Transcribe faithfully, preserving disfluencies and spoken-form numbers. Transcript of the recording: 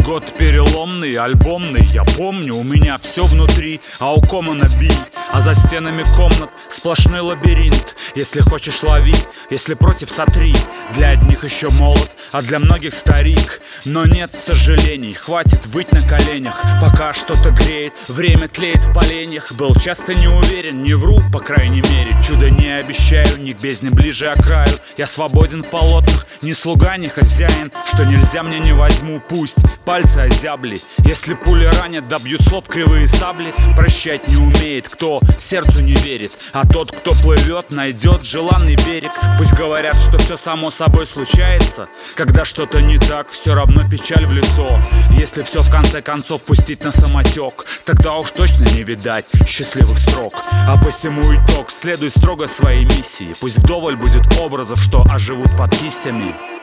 Год переломный, альбомный, я помню, у меня все внутри, а у Комана бий. А за стенами комнат сплошной лабиринт. Если хочешь, лови, если против, сотри. Для одних еще молод, а для многих старик. Но нет сожалений, хватит выть на коленях. Пока что-то греет, время тлеет в поленьях. Был часто не уверен, не вру, по крайней мере. Чудо не обещаю, ни к бездне ближе, а краю. Я свободен в полотнах, ни слуга, ни хозяин. Что нельзя, мне не возьму, пусть пальцы озябли. Если пули ранят, добьют слов кривые сабли. Прощать не умеет, кто сердцу не верит. А тот, кто плывет, найдет желанный берег. Пусть говорят, что все само собой случается. Когда что-то не так, все равно печаль в лицо. Если все в конце концов пустить на самотек, тогда уж точно не видать счастливых срок. А посему итог: следуй строго своей миссии. Пусть вдоволь будет образов, что оживут под кистями.